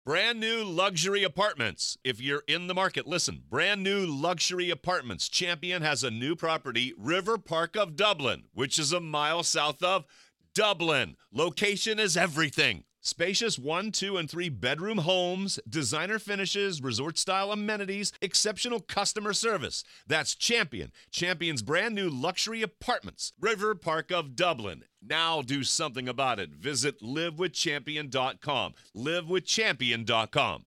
Brand new luxury apartments. If you're in the market, listen. Brand new luxury apartments. Champion has a new property, River Park of Dublin, which is a mile south of Dublin. Location is everything. Spacious 1, 2, and 3 bedroom homes, designer finishes, resort-style amenities, exceptional customer service. That's Champion. Champion's brand new luxury apartments. River Park of Dublin. Now do something about it. Visit livewithchampion.com. Livewithchampion.com.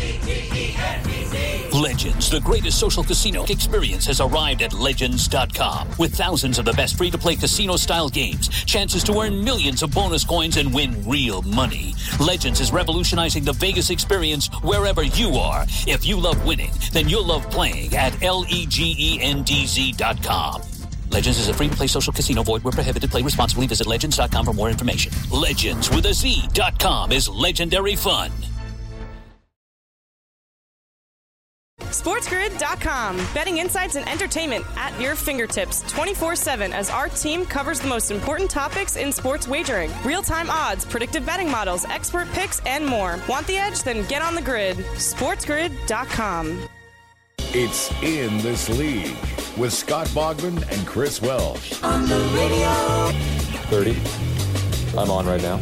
Legends, the greatest social casino experience, has arrived at Legends.com. With thousands of the best free-to-play casino-style games, chances to earn millions of bonus coins and win real money. Legends is revolutionizing the Vegas experience wherever you are. If you love winning, then you'll love playing at LEGENDZ.com. Legends is a free-to-play social casino. Void where prohibited. Play responsibly. Visit Legends.com for more information. Legends with a Z.com is legendary fun. SportsGrid.com. Betting insights and entertainment at your fingertips 24/7 as our team covers the most important topics in sports wagering. Real-time odds, predictive betting models, expert picks, and more. Want the edge? Then get on the grid. SportsGrid.com. It's In This League with Scott Bogman and Chris Welsh. On the radio. 30. I'm on right now.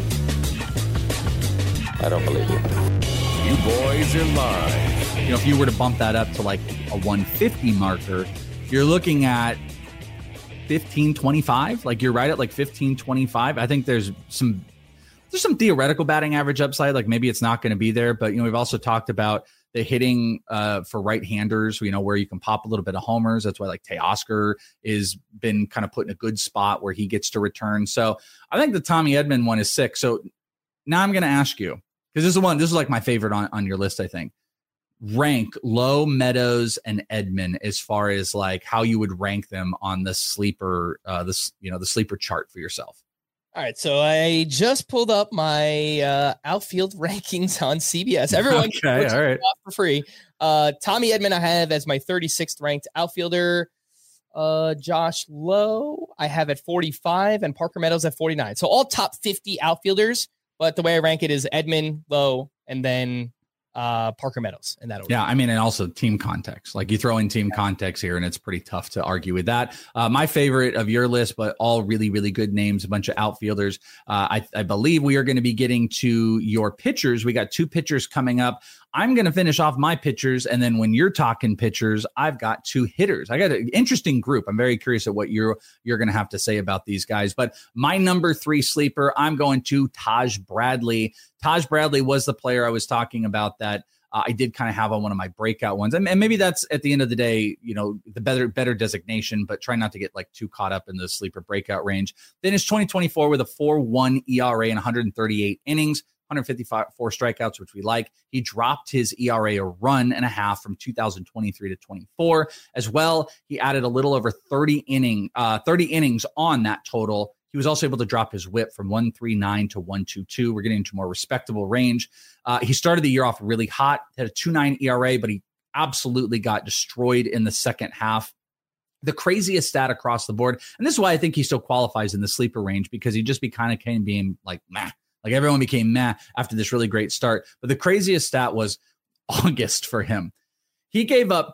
I don't believe you. You boys are live. You know, if you were to bump that up to like a 150 marker, you're looking at 1525. Like you're right at like 1525. I think there's some theoretical batting average upside. Like maybe it's not going to be there, but you know, we've also talked about the hitting for right-handers, you know, where you can pop a little bit of homers. That's why like Teoscar is been kind of put in a good spot where he gets to return. So I think the Tommy Edman one is sick. So now I'm going to ask you, because this is like my favorite on your list, I think. Rank Lowe, Meadows, and Edman as far as like how you would rank them on the sleeper, the sleeper chart for yourself. All right, so I just pulled up my outfield rankings on CBS. Everyone, okay, all right, for free. Tommy Edman I have as my 36th ranked outfielder. Josh Lowe I have at 45, and Parker Meadows at 49. So all top 50 outfielders. But the way I rank it is Edman, Lowe, and then Parker Meadows in that order. Yeah, I mean, and also team context. Like you throw in team context here, and it's pretty tough to argue with that. My favorite of your list, but all really, really good names, a bunch of outfielders. I believe we are going to be getting to your pitchers. We got 2 pitchers coming up. I'm going to finish off my pitchers, and then when you're talking pitchers, I've got 2 hitters. I got an interesting group. I'm very curious at what you're going to have to say about these guys. But my number 3 sleeper, I'm going to Taj Bradley. Taj Bradley was the player I was talking about that I did kind of have on one of my breakout ones. And maybe that's at the end of the day, you know, the better designation, but try not to get like too caught up in the sleeper breakout range. Finished 2024 with a 4.1 ERA in 138 innings. 154 strikeouts, which we like. He dropped his ERA a run and a half from 2023 to 24. As well, he added a little over 30 innings on that total. He was also able to drop his whip from 139 to 122. We're getting into more respectable range. He started the year off really hot, had a 2.9 ERA, but he absolutely got destroyed in the second half. The craziest stat across the board, and this is why I think he still qualifies in the sleeper range, because he just came being like, meh. Like everyone became meh after this really great start. But the craziest stat was August for him. He gave up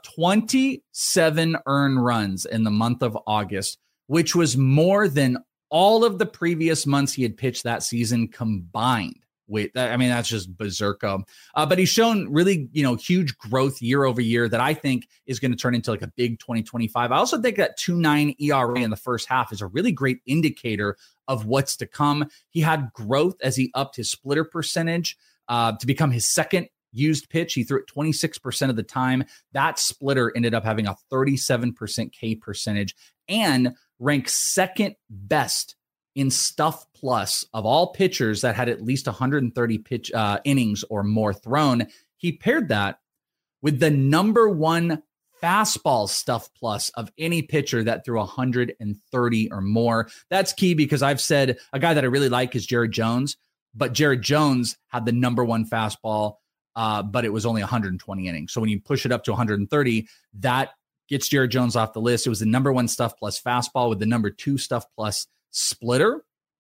27 earned runs in the month of August, which was more than all of the previous months he had pitched that season combined. That's just berserko. But he's shown really, huge growth year over year that I think is going to turn into like a big 2025. I also think that 2.9 ERA in the first half is a really great indicator of what's to come. He had growth as he upped his splitter percentage to become his second used pitch. He threw it 26% of the time. That splitter ended up having a 37% K percentage and ranked second best in Stuff Plus of all pitchers that had at least 130 innings or more thrown. He paired that with the number 1 fastball Stuff Plus of any pitcher that threw 130 or more. That's key because I've said a guy that I really like is Jared Jones, but Jared Jones had the number 1 fastball, but it was only 120 innings. So when you push it up to 130, that gets Jared Jones off the list. It was the number 1 Stuff Plus fastball with the number 2 Stuff Plus splitter.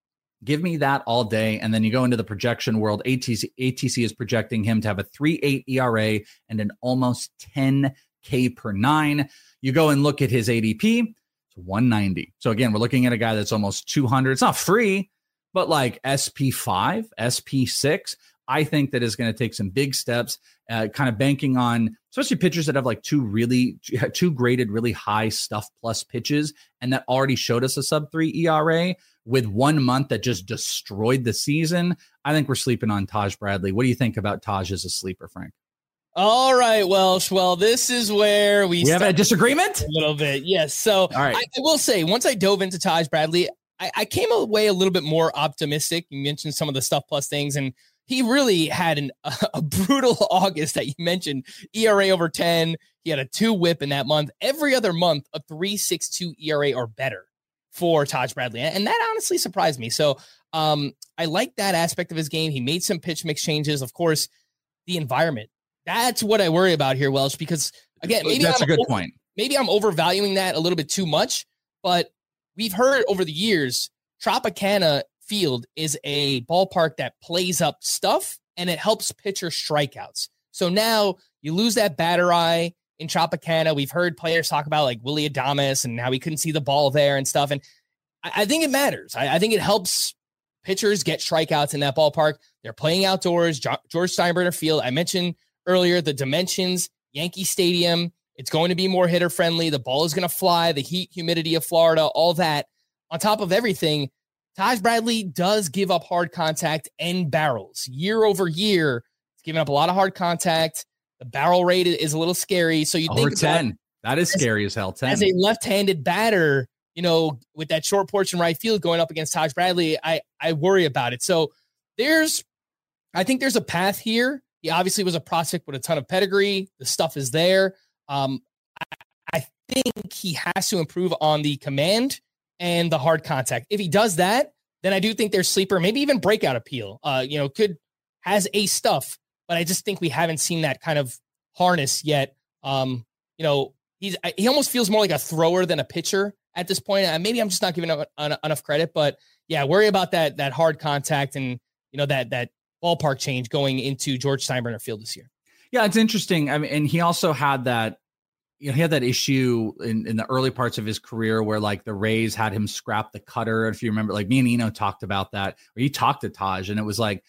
Give me that all day. And then you go into the projection world. ATC is projecting him to have a 3.8 ERA and an almost 10 K per 9. You go and look at his ADP, it's 190. So again, we're looking at a guy that's almost 200. It's not free, but like SP5, SP6, I think that is going to take some big steps, kind of banking on, especially pitchers that have like two graded really high stuff plus pitches, and that already showed us a sub 3 ERA with 1 month that just destroyed the season. I think we're sleeping on Taj Bradley. What do you think about Taj as a sleeper, Frank? All right, Welsh. Well, this is where we have a disagreement a little bit. Yes. So all right. I will say, once I dove into Taj Bradley, I came away a little bit more optimistic. You mentioned some of the stuff plus things, and he really had a brutal August that you mentioned. ERA over 10. He had a 2 whip in that month. Every other month, a 3.62 ERA or better for Taj Bradley. And that honestly surprised me. So I like that aspect of his game. He made some pitch mix changes. Of course, the environment. That's what I worry about here, Welsh, because again, maybe that's a good point. Maybe I'm overvaluing that a little bit too much, but we've heard over the years, Tropicana Field is a ballpark that plays up stuff and it helps pitcher strikeouts. So now you lose that batter eye in Tropicana. We've heard players talk about like Willy Adames and how he couldn't see the ball there and stuff. And I think it matters. I think it helps pitchers get strikeouts in that ballpark. They're playing outdoors, George Steinbrenner Field. I mentioned earlier the dimensions, Yankee Stadium. It's going to be more hitter friendly. The ball is going to fly, the heat, humidity of Florida, all that. On top of everything, Taj Bradley does give up hard contact and barrels. Year over year, he's giving up a lot of hard contact. The barrel rate is a little scary. So you over think 10. That is scary as hell. 10. As a left-handed batter, you know, with that short porch in right field going up against Taj Bradley, I worry about it. So I think there's a path here. He obviously was a prospect with a ton of pedigree. The stuff is there. I think he has to improve on the command and the hard contact. If he does that, then I do think there's sleeper, maybe even breakout appeal. Has a stuff, but I just think we haven't seen that kind of harness yet. He almost feels more like a thrower than a pitcher at this point. Maybe I'm just not giving enough credit, but yeah, worry about that hard contact and that ballpark change going into George Steinbrenner Field this year. Yeah, it's interesting. I mean, and he also had that, he had that issue in the early parts of his career where like the Rays had him scrap the cutter. If you remember, like me and Eno talked about that, or he talked to Taj, and it was like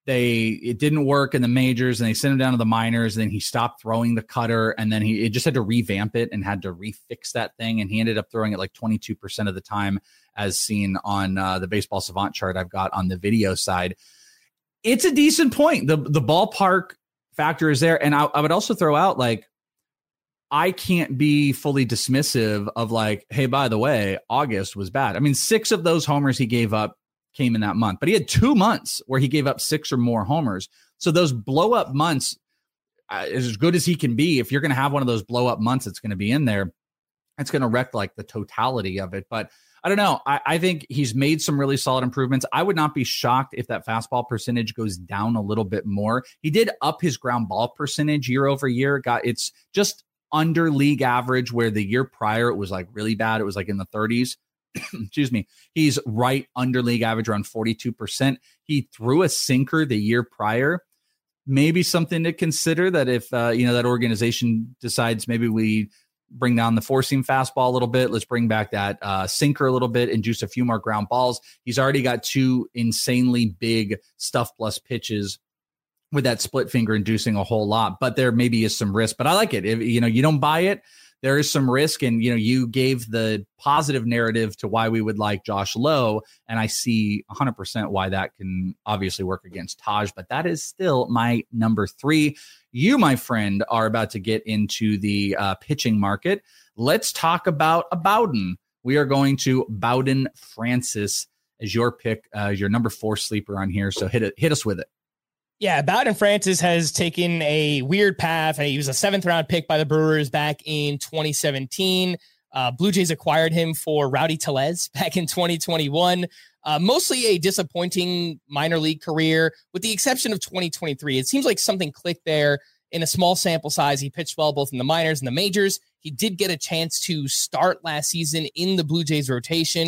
it didn't work in the majors and they sent him down to the minors, and then he stopped throwing the cutter, and then he just had to revamp it and had to refix that thing. And he ended up throwing it like 22% of the time, as seen on the Baseball Savant chart I've got on the video side. It's a decent point. The ballpark factor is there. And I would also throw out, like, I can't be fully dismissive of like, hey, by the way, August was bad. I mean, 6 of those homers he gave up came in that month, but he had 2 months where he gave up 6 or more homers. So those blow up months, as good as he can be, if you're going to have one of those blow up months, it's going to be in there. It's going to wreck like the totality of it. But I don't know. I think he's made some really solid improvements. I would not be shocked if that fastball percentage goes down a little bit more. He did up his ground ball percentage year over year. It's just under league average, where the year prior it was like really bad. It was like in the 30s. Excuse me. He's right under league average, around 42%. He threw a sinker the year prior. Maybe something to consider, that if that organization decides maybe we bring down the four-seam fastball a little bit, let's bring back that sinker a little bit and juice a few more ground balls. He's already got 2 insanely big stuff plus pitches with that split finger inducing a whole lot, but there maybe is some risk. But I like it. If you don't buy it, there is some risk. And you gave the positive narrative to why we would like Josh Lowe, and I see 100% why that can obviously work against Taj, but that is still my number 3. You, my friend, are about to get into the pitching market. Let's talk about a Bowden. We are going to Bowden Francis as your pick, your number 4 sleeper on here. So hit us with it. Yeah, Bowden Francis has taken a weird path. He was a 7th round pick by the Brewers back in 2017. Blue Jays acquired him for Rowdy Tellez back in 2021. Mostly a disappointing minor league career, with the exception of 2023. It seems like something clicked there in a small sample size. He pitched well both in the minors and the majors. He did get a chance to start last season in the Blue Jays rotation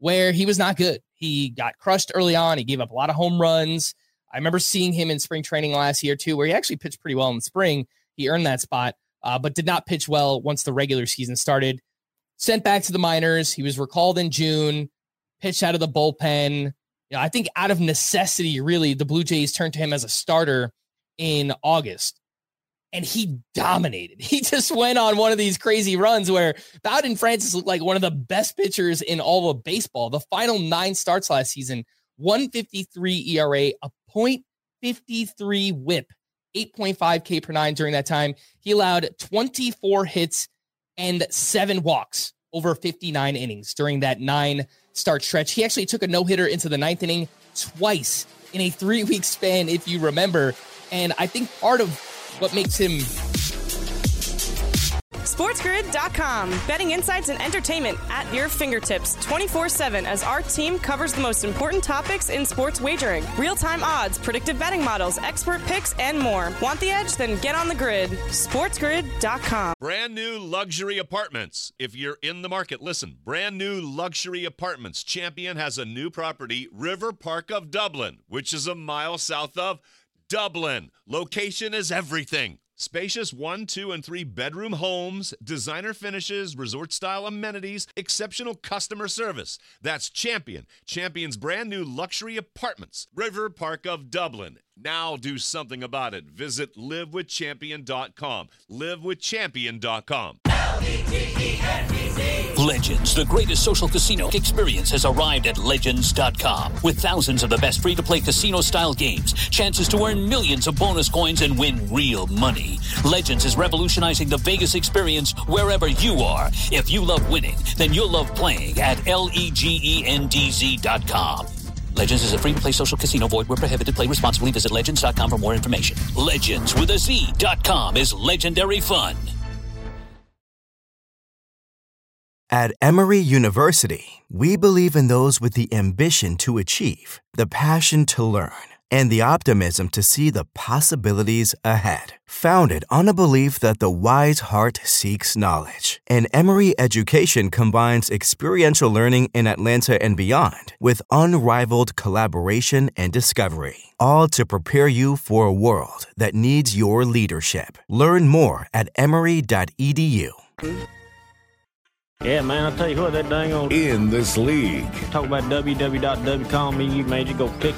where he was not good. He got crushed early on. He gave up a lot of home runs. I remember seeing him in spring training last year too, where he actually pitched pretty well in the spring. He earned that spot, but did not pitch well once the regular season started. Sent back to the minors. He was recalled in June, pitched out of the bullpen. I think out of necessity, really, the Blue Jays turned to him as a starter in August. And he dominated. He just went on one of these crazy runs where Bowden Francis looked like one of the best pitchers in all of baseball. The final 9 starts last season, 1.53 ERA, a .53 whip, 8.5 K per 9 during that time. He allowed 24 hits and 7 walks over 59 innings during that 9-start stretch. He actually took a no-hitter into the 9th inning twice in a 3-week span, if you remember. And I think part of what makes him... SportsGrid.com. Betting insights and entertainment at your fingertips 24/7 as our team covers the most important topics in sports wagering. Real-time odds, predictive betting models, expert picks, and more. Want the edge? Then get on the grid. SportsGrid.com. Brand new luxury apartments. If you're in the market, listen. Brand new luxury apartments. Champion has a new property, River Park of Dublin, which is a mile south of Dublin. Location is everything. Spacious 1, 2, and 3 bedroom homes, designer finishes, resort-style amenities, exceptional customer service. That's Champion. Champion's brand new luxury apartments. River Park of Dublin. Now do something about it. Visit livewithchampion.com. Livewithchampion.com. Legends, the greatest social casino experience, has arrived at Legends.com. With thousands of the best free-to-play casino-style games, chances to earn millions of bonus coins and win real money. Legends is revolutionizing the Vegas experience wherever you are. If you love winning, then you'll love playing at LEGENDZ.com. Legends is a free-to-play social casino. Void where prohibited. Play responsibly. Visit Legends.com for more information. Legends with a Z.com is legendary fun. At Emory University, we believe in those with the ambition to achieve, the passion to learn, and the optimism to see the possibilities ahead. Founded on a belief that the wise heart seeks knowledge, and Emory education combines experiential learning in Atlanta and beyond with unrivaled collaboration and discovery, all to prepare you for a world that needs your leadership. Learn more at emory.edu. Yeah, man, I'll tell you what, that dang old... In this league. Talk about www.com, you made you go click.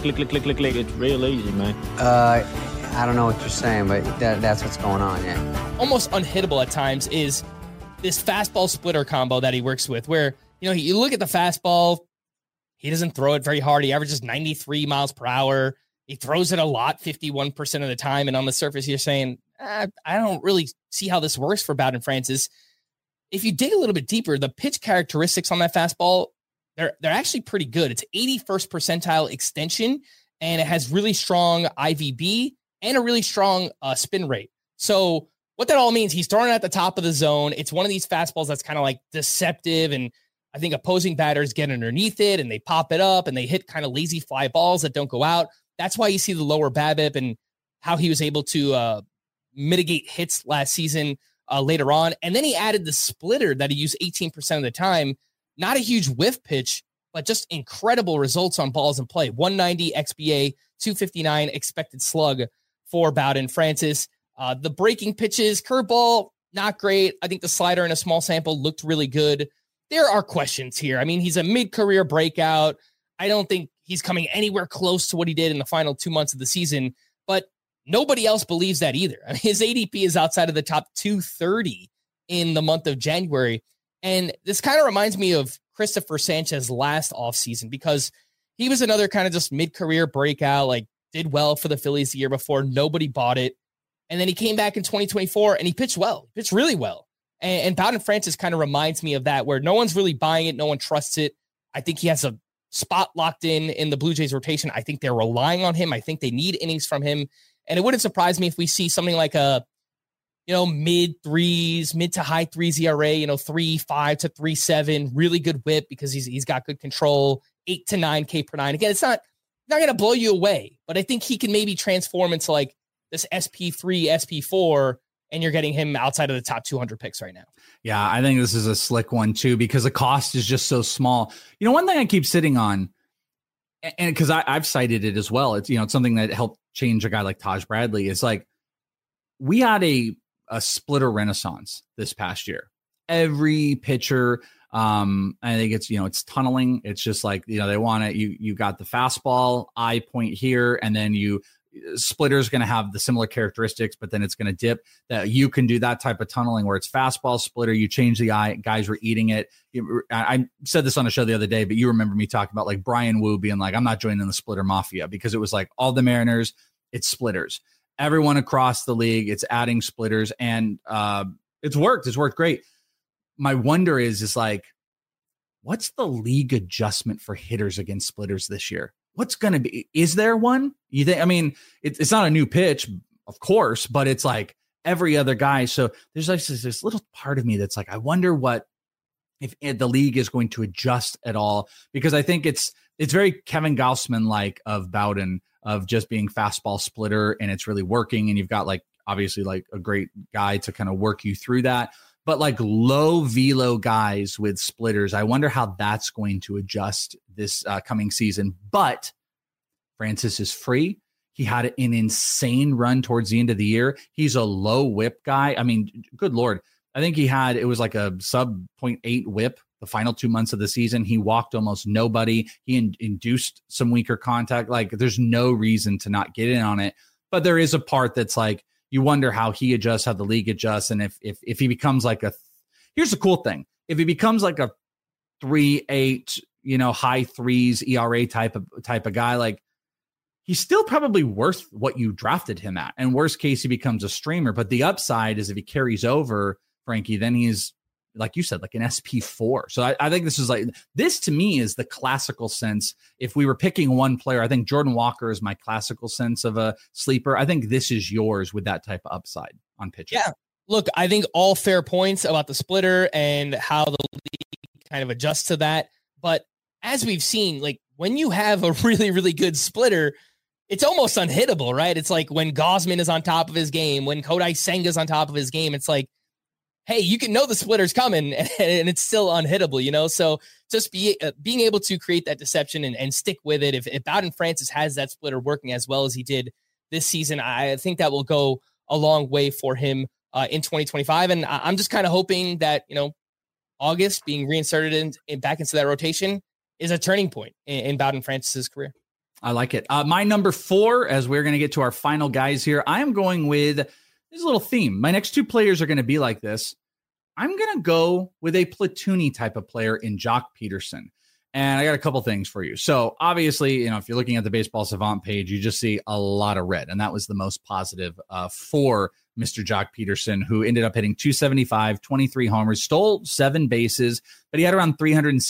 It's real easy, man. I don't know what you're saying, but that's what's going on, yeah. Almost unhittable at times is this fastball splitter combo that he works with, where, you look at the fastball, he doesn't throw it very hard. He averages 93 miles per hour. He throws it a lot, 51% of the time. And on the surface, you're saying, I don't really see how this works for Bowden Francis. If you dig a little bit deeper, the pitch characteristics on that fastball, they're actually pretty good. It's 81st percentile extension, and it has really strong IVB and a really strong spin rate. So what that all means, he's throwing at the top of the zone. It's one of these fastballs that's kind of like deceptive, and I think opposing batters get underneath it, and they pop it up, and they hit kind of lazy fly balls that don't go out. That's why you see the lower BABIP and how he was able to mitigate hits last season. Later on. And then he added the splitter that he used 18% of the time. Not a huge whiff pitch, but just incredible results on balls in play. 190 XBA, 259 expected slug for Bowden Francis. The breaking pitches, curveball, not great. I think the slider in a small sample looked really good. There are questions here. I mean, he's a mid-career breakout. I don't think he's coming anywhere close to what he did in the final 2 months of the season, but nobody else believes that either. I mean, his ADP is outside of the top 230 in the month of January. And this kind of reminds me of Christopher Sanchez last offseason, because he was another kind of just mid-career breakout, like did well for the Phillies the year before. Nobody bought it. And then he came back in 2024 and he pitched well. He pitched really well. And Bowden Francis kind of reminds me of that, where no one's really buying it. No one trusts it. I think he has a spot locked in the Blue Jays rotation. I think they're relying on him. I think they need innings from him. And it wouldn't surprise me if we see something like a, mid to high threes ERA, 3.5 to 3.7, really good whip because he's got good control, 8 to 9 K per 9. Again, it's not going to blow you away, but I think he can maybe transform into like this SP3, SP4 and you're getting him outside of the top 200 picks right now. Yeah, I think this is a slick one too, because the cost is just so small. One thing I keep sitting on, and because I've cited it as well, it's it's something that helped change a guy like Taj Bradley. It's like we had a splitter renaissance this past year. Every pitcher, I think it's tunneling. It's just like they want it. You got the fastball eye point here, and then splitter is going to have the similar characteristics, but then it's going to dip. That you can do that type of tunneling where it's fastball splitter. You change the eye, guys were eating it. I said this on a show the other day, but you remember me talking about like Brian Wu being like, I'm not joining the splitter mafia, because it was like all the Mariners, it's splitters. Everyone across the league, it's adding splitters, and it's worked. It's worked great. My wonder is like, what's the league adjustment for hitters against splitters this year? What's going to be? Is there one? You think? I mean, it's not a new pitch, of course, but it's like every other guy. So there's like this little part of me that's like, I wonder if the league is going to adjust at all, because I think it's very Kevin Gausman like of Bowden, of just being fastball splitter, and it's really working. And you've got like obviously like a great guy to kind of work you through that. But like low velo guys with splitters, I wonder how that's going to adjust this coming season. But Francis is free. He had an insane run towards the end of the year. He's a low whip guy. I mean, good Lord. I think it was like a sub 0.8 whip the final 2 months of the season. He walked almost nobody. He induced some weaker contact. Like there's no reason to not get in on it. But there is a part that's like, you wonder how he adjusts, how the league adjusts. And if he becomes like here's the cool thing. If he becomes like a 3.8, high threes ERA type of guy, like he's still probably worth what you drafted him at. And worst case, he becomes a streamer. But the upside is if he carries over, Frankie, then he's, like you said, like an SP4. So I think this to me is the classical sense. If we were picking one player, I think Jordan Walker is my classical sense of a sleeper. I think this is yours with that type of upside on pitching. Yeah. Look, I think all fair points about the splitter and how the league kind of adjusts to that. But as we've seen, like when you have a really, really good splitter, it's almost unhittable, right? It's like when Gausman is on top of his game, when Kodai Senga's on top of his game, it's like, hey, you can know the splitter's coming and it's still unhittable, So just being able to create that deception and stick with it. If Bowden Francis has that splitter working as well as he did this season, I think that will go a long way for him in 2025. And I'm just kind of hoping that, August being reinserted back into that rotation is a turning point in Bowden Francis's career. I like it. My number 4, as we're going to get to our final guys here, I am going with this little theme. My next 2 players are going to be like this. I'm going to go with a platoony type of player in Jock Peterson. And I got a couple things for you. So obviously, if you're looking at the Baseball Savant page, you just see a lot of red. And that was the most positive for Mr. Jock Peterson, who ended up hitting 275, 23 homers, stole 7 bases, but he had around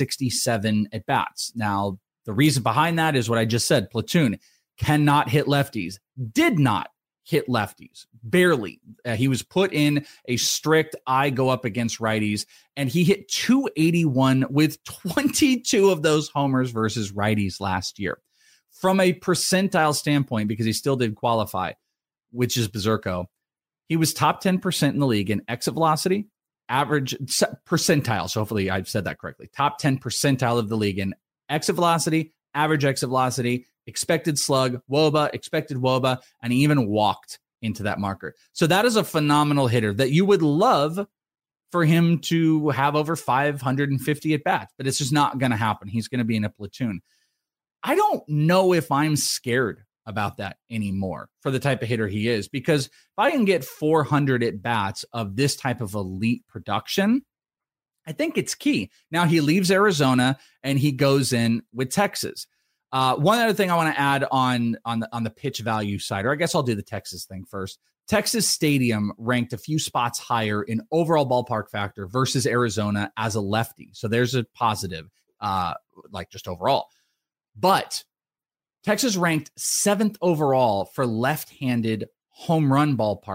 367 at bats. Now, the reason behind that is what I just said. Platoon cannot hit lefties, did not hit lefties, barely. He was put in a strict I go up against righties, and he hit 281 with 22 of those homers versus righties last year. From a percentile standpoint, because he still did qualify, which is berserko, he was top 10% in the league in exit velocity, average percentile. So hopefully I've said that correctly. Top 10 percentile of the league in exit velocity, average exit velocity, expected slug, WOBA, expected WOBA, and he even walked into that marker. So that is a phenomenal hitter that you would love for him to have over 550 at bats, but it's just not going to happen. He's going to be in a platoon. I don't know if I'm scared about that anymore for the type of hitter he is, because if I can get 400 at bats of this type of elite production, I think it's key. Now he leaves Arizona and he goes in with Texas. One other thing I want to add on the pitch value side, or I guess I'll do the Texas thing first. Texas Stadium ranked a few spots higher in overall ballpark factor versus Arizona as a lefty. So there's a positive, like just overall. But Texas ranked 7th overall for left-handed home run ballpark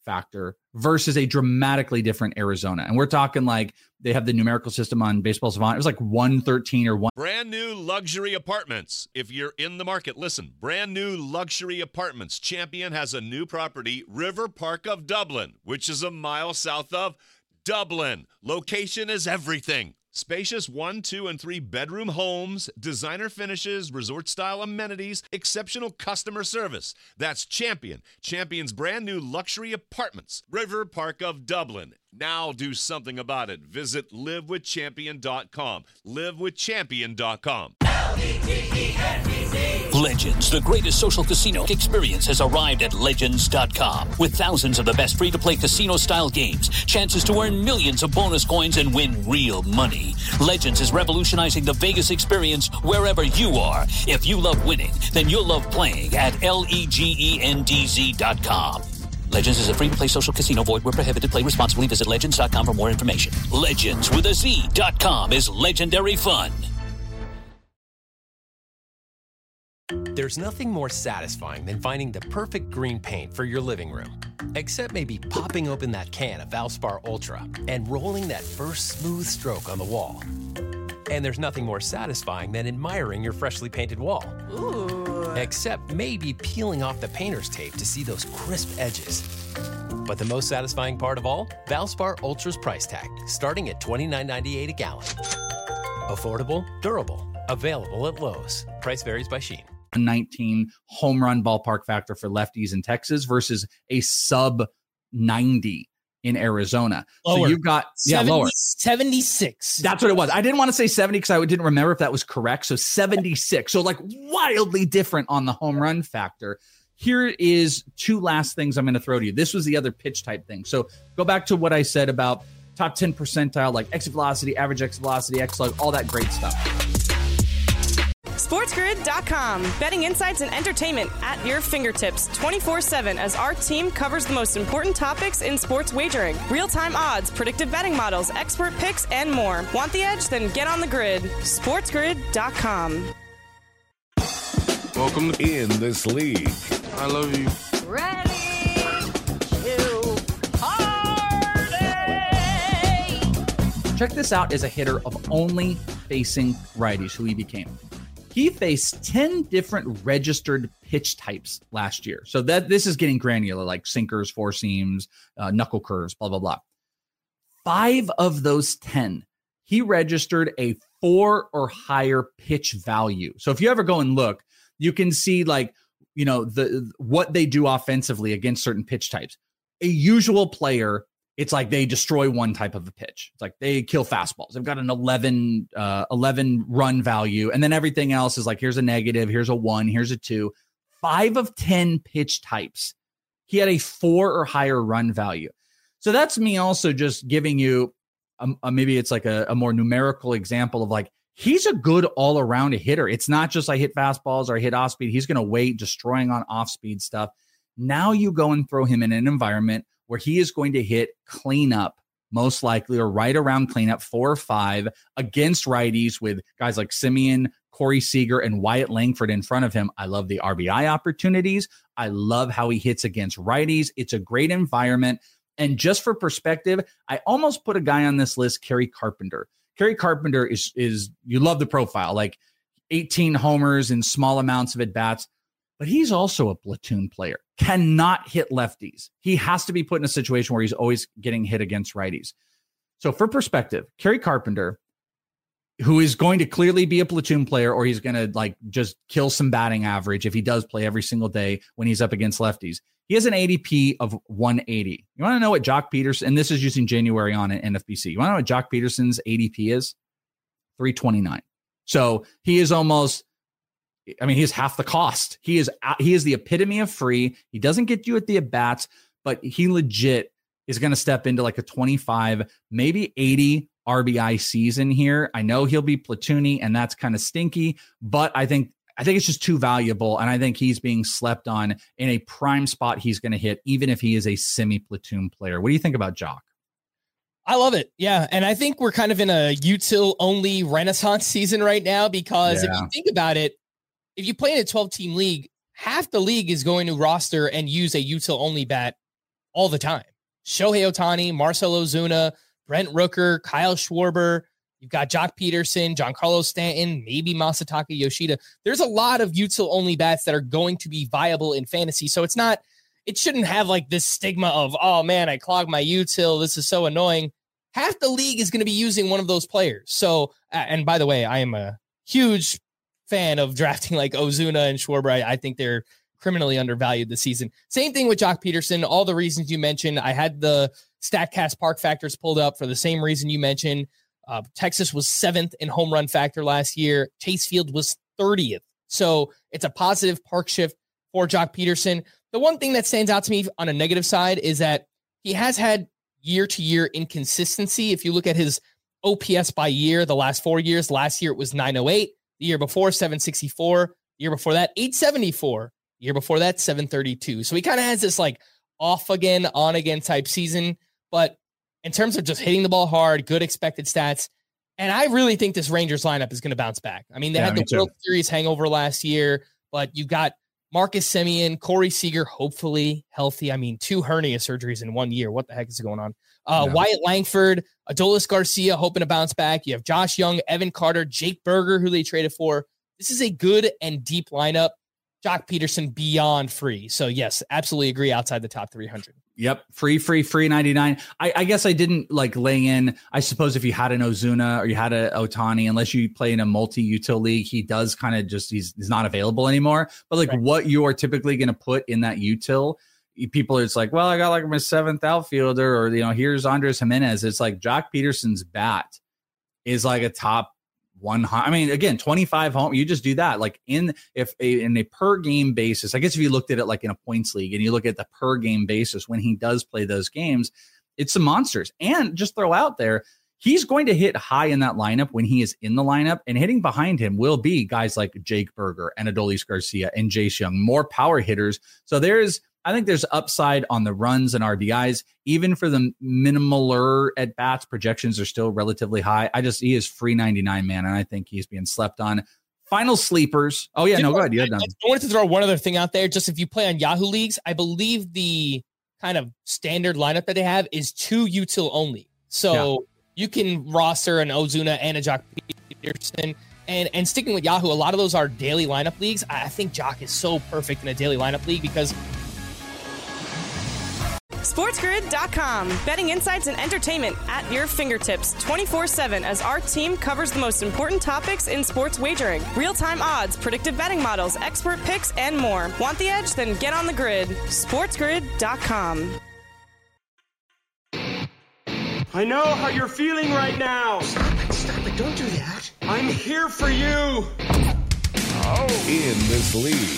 factor versus a dramatically different Arizona. And we're talking like they have the numerical system on Baseball Savant. It was like 113 or 1. Brand new luxury apartments. If you're in the market, listen, brand new luxury apartments. Champion has a new property, River Park of Dublin, which is a mile south of Dublin. Location is everything. Spacious 1, 2, and 3 bedroom homes, designer finishes, resort-style amenities, exceptional customer service. That's Champion. Champion's brand new luxury apartments, River Park of Dublin. Now do something about it. Visit livewithchampion.com. livewithchampion.com. Legends, the greatest social casino experience, has arrived at Legends.com. With thousands of the best free-to-play casino-style games, chances to earn millions of bonus coins and win real money. Legends is revolutionizing the Vegas experience wherever you are. If you love winning, then you'll love playing at LEGENDZ.com. Legends is a free-to-play social casino. Void where prohibited. Play responsibly. Visit Legends.com for more information. Legends with a Z.com is legendary fun. There's nothing more satisfying than finding the perfect green paint for your living room. Except maybe popping open that can of Valspar Ultra and rolling that first smooth stroke on the wall. And there's nothing more satisfying than admiring your freshly painted wall. Ooh. Except maybe peeling off the painter's tape to see those crisp edges. But the most satisfying part of all? Valspar Ultra's price tag, starting at $29.98 a gallon. Affordable, durable, available at Lowe's. Price varies by Shein. 19 home run ballpark factor for lefties in Texas versus a sub 90 in Arizona. Lower. So you've got 76. That's what it was. I didn't want to say 70 because I didn't remember if that was correct. So 76. So like wildly different on the home run factor. Here is two last things I'm going to throw to you. This was the other pitch type thing. So go back to what I said about top 10 percentile, like exit velocity, average exit velocity, X-Lug, all that great stuff. SportsGrid.com. Betting insights and entertainment at your fingertips 24/7 as our team covers the most important topics in sports wagering. Real-time odds, predictive betting models, expert picks, and more. Want the edge? Then get on the grid. SportsGrid.com. Welcome in this league. I love you. Ready to party. Check this out as a hitter of only facing righties, who he became. He faced 10 different registered pitch types last year. So this is getting granular, like sinkers, four seams, knuckle curves, blah, blah, blah. 5 of those 10, he registered a 4 or higher pitch value. So if you ever go and look, you can see like, you know, what they do offensively against certain pitch types. A usual player, it's like they destroy one type of a pitch. It's like they kill fastballs. They've got an 11 run value. And then everything else is like, here's a negative, here's a 1, here's a 2. 5 of 10 pitch types, he had a 4 or higher run value. So that's me also just giving you maybe it's like a more numerical example of like, he's a good all around hitter. It's not just I hit fastballs or I hit off speed. He's going to wait, destroying on off speed stuff. Now you go and throw him in an environment where he is going to hit cleanup, most likely, or right around cleanup, 4 or 5 against righties with guys like Simeon, Corey Seager, and Wyatt Langford in front of him. I love the RBI opportunities. I love how he hits against righties. It's a great environment. And just for perspective, I almost put a guy on this list, Kerry Carpenter. Kerry Carpenter is you love the profile, like 18 homers in small amounts of at-bats. But he's also a platoon player, cannot hit lefties. He has to be put in a situation where he's always getting hit against righties. So for perspective, Kerry Carpenter, who is going to clearly be a platoon player, or he's going to like just kill some batting average if he does play every single day when he's up against lefties. He has an ADP of 180. You want to know what Jock Peterson, and this is using January on an NFBC. You want to know what Jock Peterson's ADP is? 329. So he is almost, I mean, he's half the cost. He is the epitome of free. He doesn't get you at the at-bats, but he legit is going to step into like a 25, maybe 80 RBI season here. I know he'll be platoony, and that's kind of stinky, but I think it's just too valuable, and I think he's being slept on in a prime spot he's going to hit, even if he is a semi-platoon player. What do you think about Jock? I love it. Yeah. And I think we're kind of in a util-only renaissance season right now, because if you think about it, if you play in a 12-team league, half the league is going to roster and use a util-only bat all the time. Shohei Ohtani, Marcell Ozuna, Brent Rooker, Kyle Schwarber. You've got Jock Peterson, Giancarlo Stanton, maybe Masataka Yoshida. There's a lot of util-only bats that are going to be viable in fantasy. So it shouldn't have like this stigma of, oh man, I clogged my util. This is so annoying. Half the league is going to be using one of those players. So, and by the way, I am a huge fan of drafting like Ozuna and Schwarber. I think they're criminally undervalued this season. Same thing with Jock Peterson. All the reasons you mentioned. I had the StatCast park factors pulled up for the same reason you mentioned. Texas was 7th in home run factor last year. Chase Field was 30th. So it's a positive park shift for Jock Peterson. The one thing that stands out to me on a negative side is that he has had year-to-year inconsistency. If you look at his OPS by year, the last 4 years, last year it was 908. The year before, 764. The year before that, 874. The year before that, 732. So he kind of has this like off again, on again type season. But in terms of just hitting the ball hard, good expected stats, and I really think this Rangers lineup is going to bounce back. I mean, they had the World Series hangover last year, but you got Marcus Semien, Corey Seager, hopefully healthy. I mean, 2 hernia surgeries in 1 year. What the heck is going on? Wyatt Langford, Adolis Garcia hoping to bounce back. You have Josh Young, Evan Carter, Jake Berger, who they traded for. This is a good and deep lineup. Jock Peterson beyond free. So yes, absolutely agree outside the top 300. Yep. Free 99. I guess I didn't like lay in. I suppose if you had an Ozuna or you had a Ohtani, unless you play in a multi-util league, he does kind of just, he's not available anymore. But like what you are typically going to put in that util, people are just like, well, I got like my 7th outfielder, or, here's Andres Jimenez. It's like Jock Peterson's bat is like a top 100. I mean, again, 25 home. You just do that. Like in a per game basis, I guess if you looked at it like in a points league and you look at the per game basis, when he does play those games, it's some monsters. And just throw out there, he's going to hit high in that lineup when he is in the lineup, and hitting behind him will be guys like Jake Berger and Adolis Garcia and Jace Young, more power hitters. So I think there's upside on the runs and RBIs, even for the minimaler at bats. Projections are still relatively high. He is free 99, man. And I think he's being slept on. Final sleepers. Oh yeah, go ahead. You had done. I wanted to throw one other thing out there. Just if you play on Yahoo leagues, I believe the kind of standard lineup that they have is 2 util only. So you can roster an Ozuna and a Jock Peterson. And sticking with Yahoo, a lot of those are daily lineup leagues. I think Jock is so perfect in a daily lineup league because SportsGrid.com. Betting insights and entertainment at your fingertips 24/7 as our team covers the most important topics in sports wagering. Real-time odds, predictive betting models, expert picks, and more. Want the edge? Then get on the grid. SportsGrid.com. I know how you're feeling right now. Stop it. Don't do that. I'm here for you. In this league.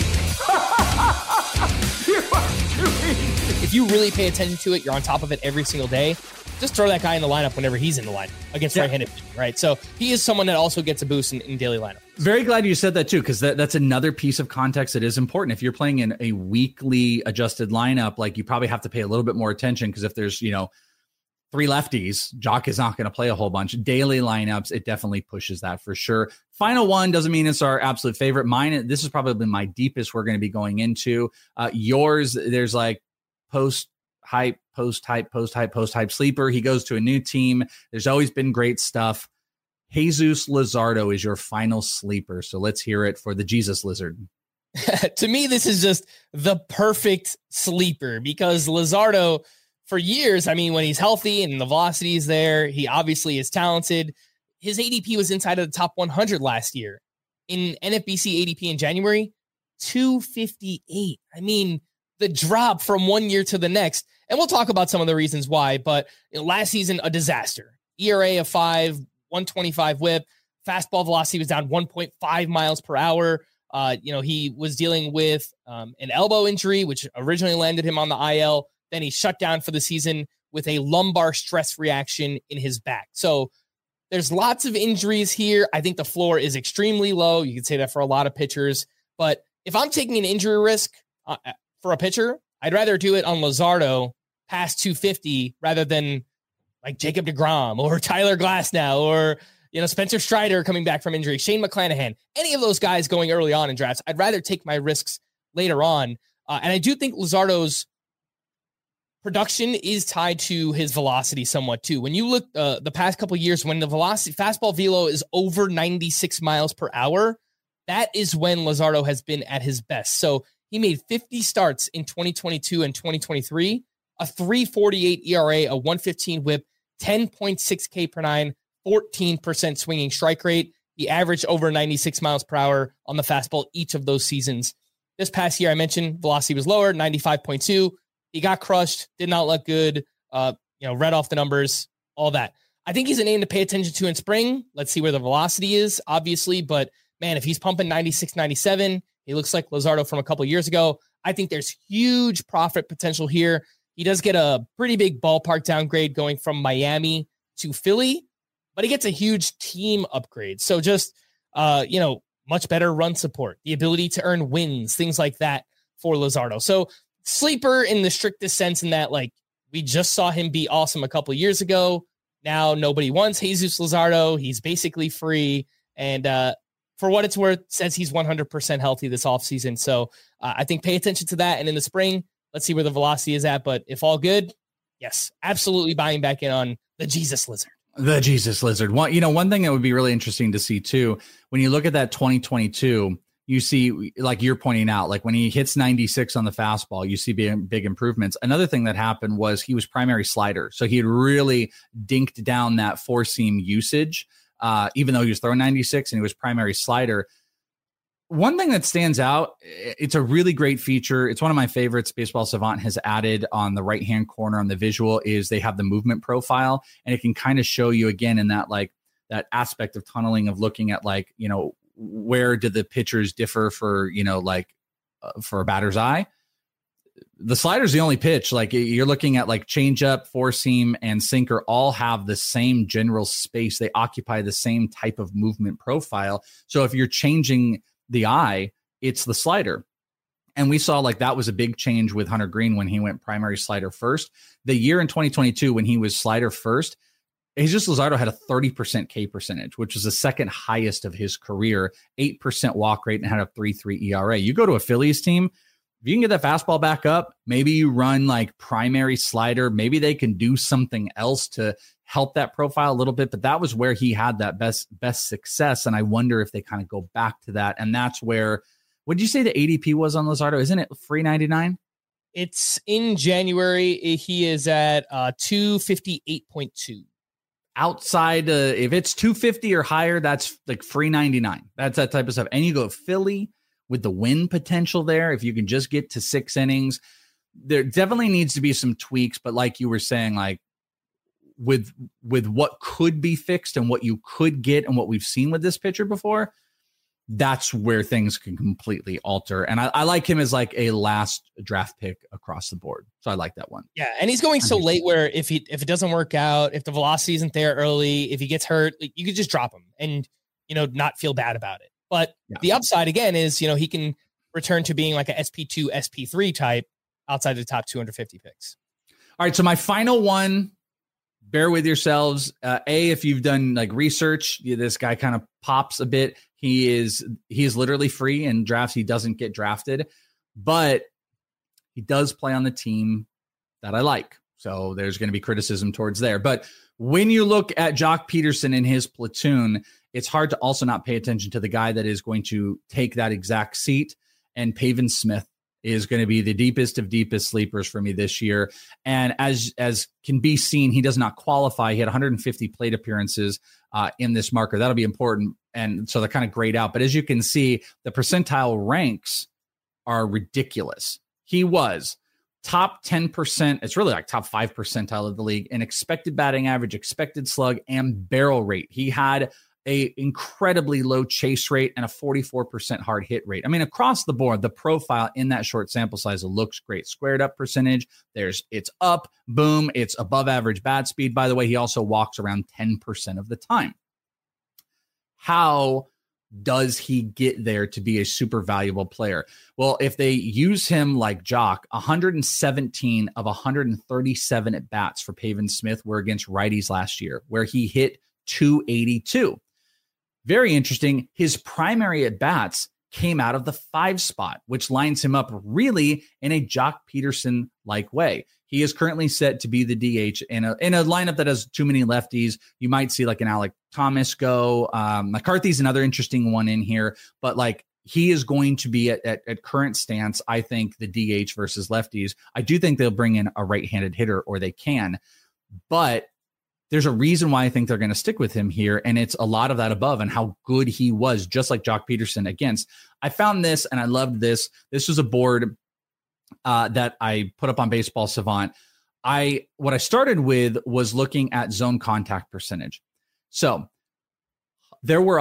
You are doing. If you really pay attention to it, you're on top of it every single day. Just throw that guy in the lineup whenever he's in the lineup against right-handed pitching, right? So he is someone that also gets a boost in daily lineup. Very glad you said that too, because that's another piece of context that is important. If you're playing in a weekly adjusted lineup, like you probably have to pay a little bit more attention, because if there's 3 lefties, Jock is not going to play a whole bunch. Daily lineups, it definitely pushes that for sure. Final one doesn't mean it's our absolute favorite. Mine, this is probably my deepest we're going to be going into. Yours, there's like post hype sleeper. He goes to a new team. There's always been great stuff. Jesus Luzardo is your final sleeper. So let's hear it for the Jesus Lizard. To me, this is just the perfect sleeper, because Luzardo, for years, I mean, when he's healthy and the velocity is there, he obviously is talented. His ADP was inside of the top 100 last year. In NFBC ADP in January, 258. I mean, the drop from one year to the next. And we'll talk about some of the reasons why, but last season, a disaster. ERA of 5, 125 whip, fastball velocity was down 1.5 miles per hour. He was dealing with an elbow injury, which originally landed him on the IL. Then he shut down for the season with a lumbar stress reaction in his back. So there's lots of injuries here. I think the floor is extremely low. You could say that for a lot of pitchers. But if I'm taking an injury risk for a pitcher, I'd rather do it on Luzardo past 250 rather than like Jacob deGrom or Tyler Glasnow or Spencer Strider coming back from injury, Shane McClanahan, any of those guys going early on in drafts. I'd rather take my risks later on. And I do think Luzardo's production is tied to his velocity somewhat too. When you look the past couple of years, when the velocity fastball velo is over 96 miles per hour, that is when Luzardo has been at his best. So he made 50 starts in 2022 and 2023, a 3.48 ERA, a 1.15 whip, 10.6 K per nine, 14% swinging strike rate. He averaged over 96 miles per hour on the fastball each of those seasons. This past year, I mentioned velocity was lower, 95.2. He got crushed, did not look good, read off the numbers, all that. I think he's a name to pay attention to in spring. Let's see where the velocity is, obviously. But, man, if he's pumping 96, 97, he looks like Luzardo from a couple of years ago. I think there's huge profit potential here. He does get a pretty big ballpark downgrade going from Miami to Philly, but he gets a huge team upgrade. So just, much better run support, the ability to earn wins, things like that for Luzardo. So sleeper in the strictest sense in that, like, we just saw him be awesome a couple of years ago. Now nobody wants Jesus Luzardo. He's basically free. And for what it's worth, says he's 100% healthy this offseason. So I think pay attention to that. And in the spring, let's see where the velocity is at. But if all good, yes, absolutely buying back in on the Jesus Lizard. The Jesus Lizard. One thing that would be really interesting to see too, when you look at that 2022, you see, like you're pointing out, like when he hits 96 on the fastball, you see big improvements. Another thing that happened was he was primary slider. So he had really dinked down that four seam usage, even though he was throwing 96 and he was primary slider. One thing that stands out, it's a really great feature. It's one of my favorites Baseball Savant has added on the right-hand corner on the visual is they have the movement profile, and it can kind of show you again in that, like, that aspect of tunneling of looking at, like, where do the pitchers differ for, for a batter's eye. The slider's the only pitch. Like, you're looking at, like, changeup, four seam, and sinker all have the same general space. They occupy the same type of movement profile. So if you're changing the eye, it's the slider. And we saw, like, that was a big change with Hunter Green when he went primary slider first. The year in 2022, when he was slider first, Jesus Luzardo had a 30% K percentage, which was the second highest of his career, 8% walk rate, and had a 3.3 ERA. You go to a Phillies team, if you can get that fastball back up, maybe you run like primary slider, maybe they can do something else to help that profile a little bit, but that was where he had that best success. And I wonder if they kind of go back to that. And that's where, what did you say the ADP was on Luzardo? Isn't it $399? It's in January. He is at 258.2. Outside, if it's 250 or higher, that's like $399. That's that type of stuff. And you go Philly with the win potential there. If you can just get to 6 innings, there definitely needs to be some tweaks. But like you were saying, like, with what could be fixed and what you could get and what we've seen with this pitcher before, that's where things can completely alter. And I like him as like a last draft pick across the board. So I like that one. Yeah. And he's going so late where if it doesn't work out, if the velocity isn't there early, if he gets hurt, you could just drop him and, not feel bad about it. But the upside again is, he can return to being like a SP2, SP3 type outside the top 250 picks. All right. So my final one, bear with yourselves. If you've done like research, this guy kind of pops a bit. He is literally free in drafts. He doesn't get drafted, but he does play on the team that I like. So there's going to be criticism towards there. But when you look at Jock Peterson in his platoon, it's hard to also not pay attention to the guy that is going to take that exact seat. And Pavin Smith is going to be the deepest of deepest sleepers for me this year. And as can be seen, he does not qualify. He had 150 plate appearances in this marker. That'll be important. And so they're kind of grayed out. But as you can see, the percentile ranks are ridiculous. He was top 10%. It's really like top 5 percentile of the league in expected batting average, expected slug, and barrel rate. He had a incredibly low chase rate and a 44% hard hit rate. I mean, across the board, the profile in that short sample size looks great. Squared up percentage, it's up, boom, it's above average bat speed. By the way, he also walks around 10% of the time. How does he get there to be a super valuable player? Well, if they use him like Jock, 117 of 137 at bats for Pavin Smith were against righties last year, where he hit 282. Very interesting. His primary at bats came out of the 5 spot, which lines him up really in a Jock Peterson like way. He is currently set to be the DH in a lineup that has too many lefties. You might see like an Alec Thomas go. McCarthy's another interesting one in here, but like he is going to be at current stance, I think, the DH versus lefties. I do think they'll bring in a right-handed hitter, or they can, but there's a reason why I think they're going to stick with him here, and it's a lot of that above and how good he was, just like Jock Peterson against. I found this, and I loved this. This was a board that I put up on Baseball Savant. What I started with was looking at zone contact percentage. So there were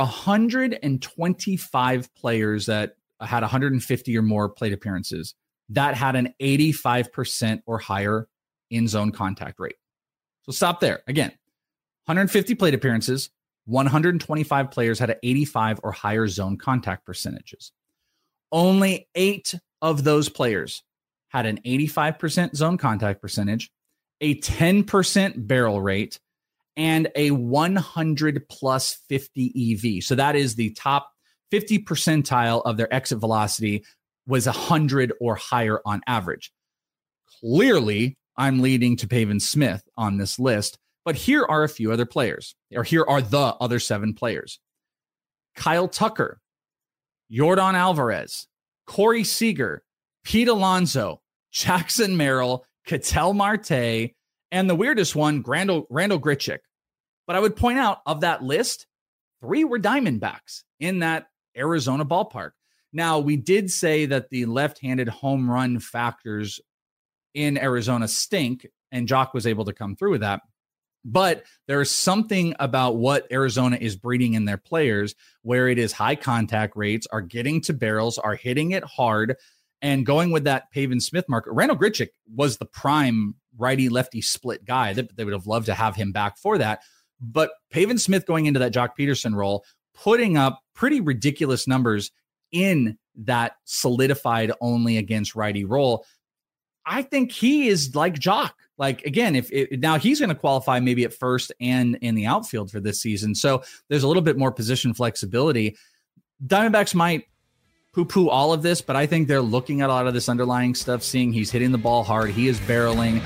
125 players that had 150 or more plate appearances that had an 85% or higher in zone contact rate. So stop there. Again, 150 plate appearances, 125 players had an 85 or higher zone contact percentages. Only 8 of those players had an 85% zone contact percentage, a 10% barrel rate, and a 100 plus 50 EV. So that is the top 50 percentile of their exit velocity was 100 or higher on average. Clearly, I'm leading to Pavin Smith on this list, but here are a few other players, or here are the other 7 players. Kyle Tucker, Yordan Alvarez, Corey Seager, Pete Alonso, Jackson Merrill, Ketel Marte, and the weirdest one, Randall Grichuk. But I would point out, of that list, 3 were Diamondbacks in that Arizona ballpark. Now, we did say that the left-handed home run factors in Arizona stink, and Jock was able to come through with that. But there's something about what Arizona is breeding in their players where it is high contact rates, are getting to barrels, are hitting it hard, and going with that Pavin Smith marker. Randall Grichuk was the prime righty-lefty split guy. They would have loved to have him back for that. But Pavin Smith going into that Jock Peterson role, putting up pretty ridiculous numbers in that solidified only against righty role. I think he is like Jock. Like, again, now he's going to qualify maybe at first and in the outfield for this season. So there's a little bit more position flexibility. Diamondbacks might poo-poo all of this, but I think they're looking at a lot of this underlying stuff, seeing he's hitting the ball hard. He is barreling.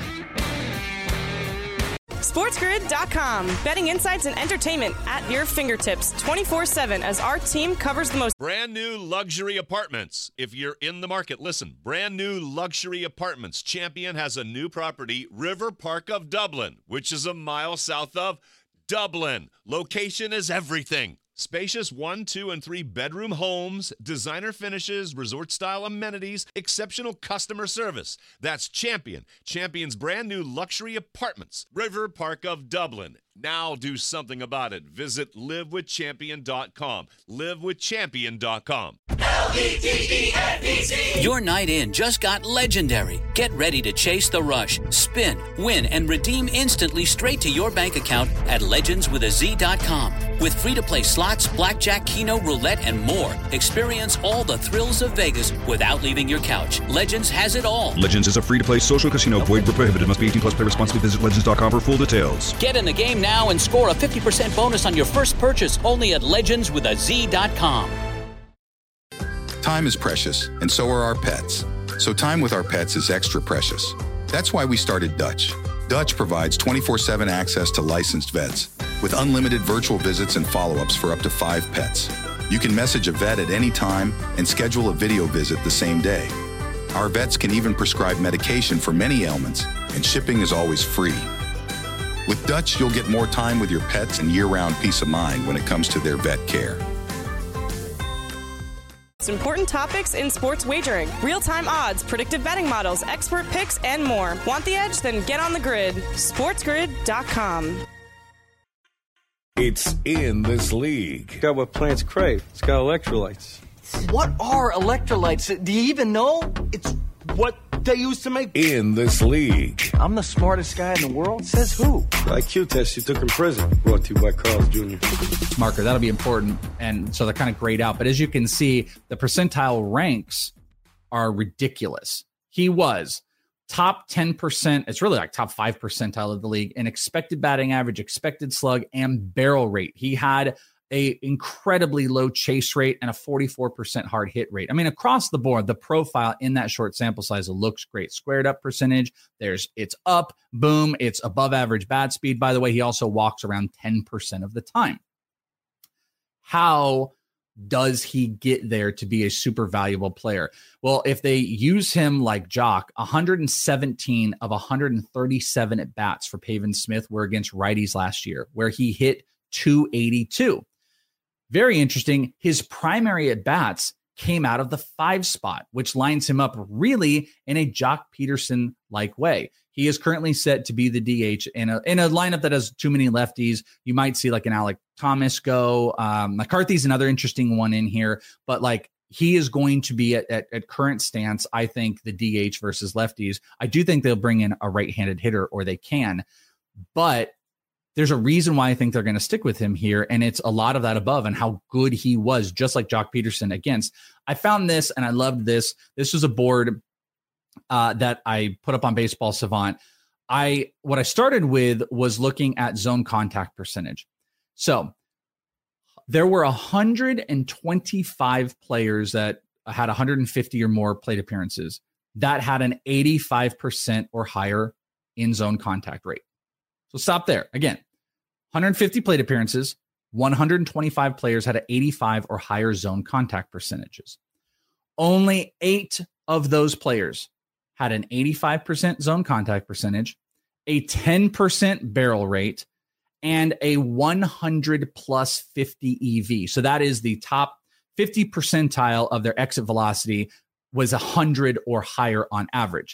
SportsGrid.com. Betting insights and entertainment at your fingertips 24/7 as our team covers the most. Brand new luxury apartments. If you're in the market, listen. Brand new luxury apartments. Champion has a new property, River Park of Dublin, which is a mile south of Dublin. Location is everything. Spacious 1, 2, and 3 bedroom homes, designer finishes, resort-style amenities, exceptional customer service. That's Champion. Champion's brand new luxury apartments, River Park of Dublin. Now do something about it. Visit livewithchampion.com. Livewithchampion.com. L-E-G-E-N-E-Z. Your night in just got legendary. Get ready to chase the rush, spin, win, and redeem instantly straight to your bank account at legendswithaz.com. With free-to-play slots, blackjack, keno, roulette, and more. Experience all the thrills of Vegas without leaving your couch. Legends has it all. Legends is a free-to-play social casino. Void where prohibited. Must be 18 plus. Play responsibly. Visit legends.com for full details. Get in the game now and score a 50% bonus on your first purchase only at legendswithaz.com. Time is precious, and so are our pets. So time with our pets is extra precious. That's why we started Dutch. Dutch provides 24/7 access to licensed vets with unlimited virtual visits and follow-ups for up to 5 pets. You can message a vet at any time and schedule a video visit the same day. Our vets can even prescribe medication for many ailments, and shipping is always free. With Dutch, you'll get more time with your pets and year-round peace of mind when it comes to their vet care. Important topics in sports wagering. Real-time odds, predictive betting models, expert picks, and more. Want the edge? Then get on the grid. SportsGrid.com. It's in this league. Got what plants crave. It's got electrolytes. What are electrolytes? Do you even know? It's what they used to make. In this league. I'm the smartest guy in the world? Says who? The IQ test you took in prison. Brought to you by Carl's Jr. Marker, that'll be important. And so they're kind of grayed out. But as you can see, the percentile ranks are ridiculous. He was top 10%. It's really like top 5 percentile of the league in expected batting average, expected slug, and barrel rate. He had a incredibly low chase rate and a 44% hard hit rate. I mean, across the board, the profile in that short sample size looks great. Squared up percentage, it's up, boom, it's above average bat speed. By the way, he also walks around 10% of the time. How does he get there to be a super valuable player? Well, if they use him like Jock, 117 of 137 at bats for Pavin Smith were against righties last year, where he hit 282. Very interesting. His primary at bats came out of the 5 spot, which lines him up really in a Jock Peterson like way. He is currently set to be the DH in a lineup that has too many lefties. You might see like an Alec Thomas go. McCarthy's another interesting one in here, but like he is going to be at current stance, I think, the DH versus lefties. I do think they'll bring in a right-handed hitter, or they can, but there's a reason why I think they're going to stick with him here, and it's a lot of that above and how good he was, just like Jock Peterson against. I found this, and I loved this. This was a board that I put up on Baseball Savant. What I started with was looking at zone contact percentage. So there were 125 players that had 150 or more plate appearances that had an 85% or higher in zone contact rate. So stop there. Again, 150 plate appearances, 125 players had an 85 or higher zone contact percentages. Only 8 of those players had an 85% zone contact percentage, a 10% barrel rate, and a 100 plus 50 EV. So that is the top 50 percentile of their exit velocity was 100 or higher on average.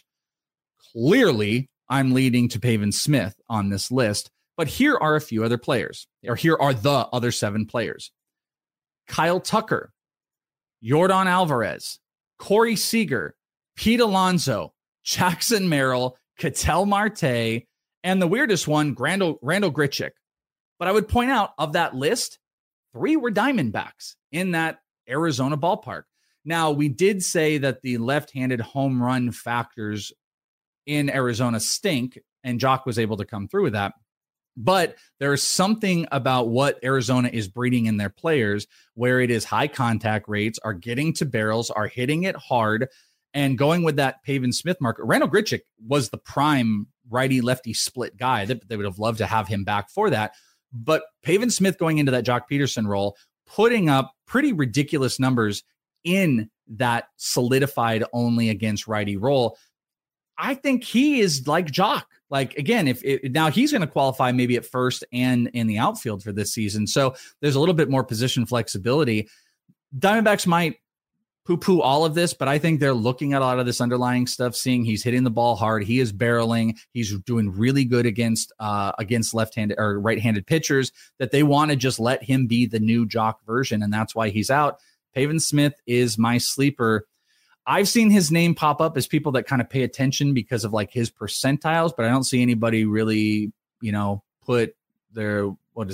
Clearly, I'm leading to Pavin Smith on this list, but here are a few other players, or here are the other 7 players. Kyle Tucker, Yordan Alvarez, Corey Seager, Pete Alonso, Jackson Merrill, Ketel Marte, and the weirdest one, Randall Grichuk. But I would point out, of that list, 3 were Diamondbacks in that Arizona ballpark. Now, we did say that the left-handed home run factors in Arizona stink, and Jock was able to come through with that. But there's something about what Arizona is breeding in their players where it is high contact rates, are getting to barrels, are hitting it hard, and going with that Pavin Smith marker. Randall Grichuk was the prime righty-lefty split guy. They would have loved to have him back for that. But Pavin Smith going into that Jock Peterson role, putting up pretty ridiculous numbers in that solidified only against righty role. I think he is like Jock. Like, again, now he's going to qualify maybe at first and in the outfield for this season. So there's a little bit more position flexibility. Diamondbacks might poo-poo all of this, but I think they're looking at a lot of this underlying stuff, seeing he's hitting the ball hard. He is barreling. He's doing really good against left-handed or right-handed pitchers, that they want to just let him be the new Jock version. And that's why he's out. Pavin Smith is my sleeper. I've seen his name pop up as people that kind of pay attention because of like his percentiles, but I don't see anybody really, put their, put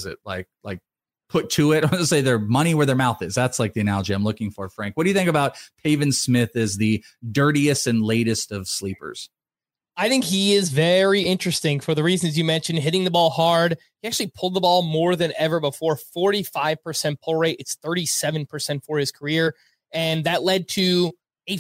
to it. I want to say their money where their mouth is. That's like the analogy I'm looking for, Frank. What do you think about Pavin Smith as the dirtiest and latest of sleepers? I think he is very interesting for the reasons you mentioned, hitting the ball hard. He actually pulled the ball more than ever before, 45% pull rate. It's 37% for his career. And that led to a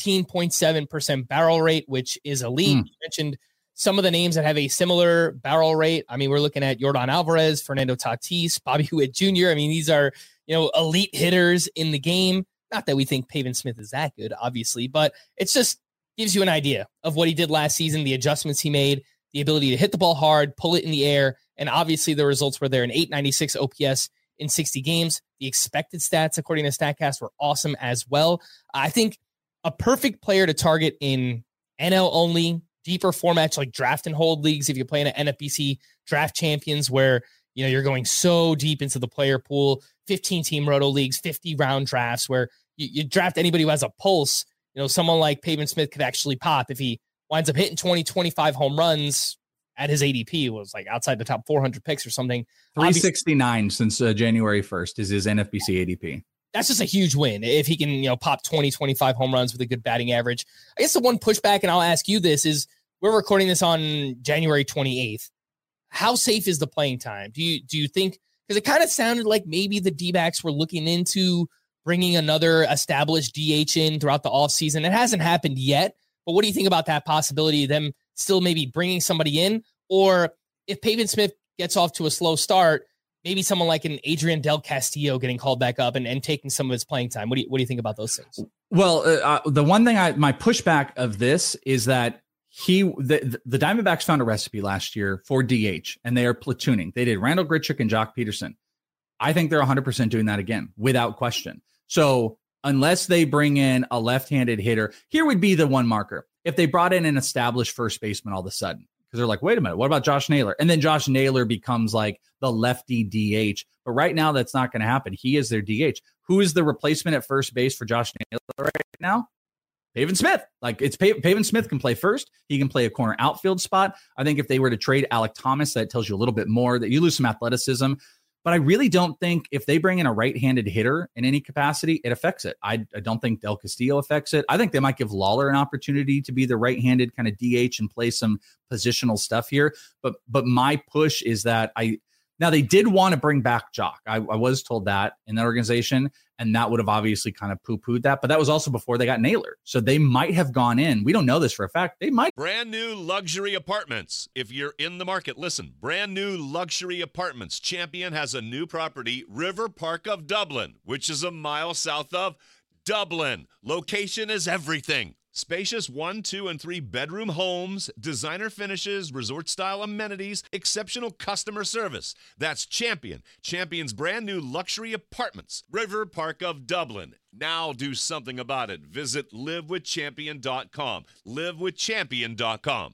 14.7% barrel rate, which is elite. You mentioned some of the names that have a similar barrel rate. I mean, we're looking at Yordan Alvarez, Fernando Tatis, Bobby Witt Jr. I mean, these are, elite hitters in the game. Not that we think Pavin Smith is that good, obviously, but it's just gives you an idea of what he did last season, the adjustments he made, the ability to hit the ball hard, pull it in the air, and obviously the results were there, an 896 OPS in 60 games. The expected stats, according to StatCast, were awesome as well. I think a perfect player to target in NL only, deeper formats like draft and hold leagues. If you're playing at NFBC draft champions where, you're going so deep into the player pool, 15 team roto leagues, 50 round drafts where you draft anybody who has a pulse, someone like Pavin Smith could actually pop if he winds up hitting 20, 25 home runs at his ADP was like outside the top 400 picks or something. 369 since January 1st is his NFBC ADP. That's just a huge win if he can, pop 20, 25 home runs with a good batting average. I guess the one pushback, and I'll ask you this, is we're recording this on January 28th. How safe is the playing time? Do you think, Because it kind of sounded like maybe the D-backs were looking into bringing another established DH in throughout the offseason. It hasn't happened yet, but what do you think about that possibility of them still maybe bringing somebody in? Or if Pavin Smith gets off to a slow start, maybe someone like an Adrian Del Castillo getting called back up and taking some of his playing time. What do you think about those things? Well, the one thing my pushback of this is that the Diamondbacks found a recipe last year for DH, and they are platooning. They did Randall Grichuk and Jock Peterson. I think they're 100% doing that again, without question. So unless they bring in a left-handed hitter, here would be the one marker. If they brought in an established first baseman all of a sudden, because they're like, wait a minute, what about Josh Naylor? And then Josh Naylor becomes like the lefty DH. But right now, that's not going to happen. He is their DH. Who is the replacement at first base for Josh Naylor right now? Pavin Smith. Like, it's Pavin Smith can play first. He can play a corner outfield spot. I think if they were to trade Alek Thomas, that tells you a little bit more, that you lose some athleticism. But I really don't think if they bring in a right-handed hitter in any capacity, it affects it. I don't think Del Castillo affects it. I think they might give Lawler an opportunity to be the right-handed kind of DH and play some positional stuff here. But my push is that now they did want to bring back Jock. I was told that in that organization, and that would have obviously kind of poo-pooed that. But that was also before they got Naylor. So they might have gone in. We don't know this for a fact. They might. Brand new luxury apartments. If you're in the market, listen. Brand new luxury apartments. Champion has a new property, River Park of Dublin, which is a mile south of Dublin. Location is everything. Spacious 1, 2, and 3 bedroom homes, designer finishes, resort-style amenities, exceptional customer service. That's Champion. Champion's brand new luxury apartments. River Park of Dublin. Now do something about it. Visit livewithchampion.com. Livewithchampion.com.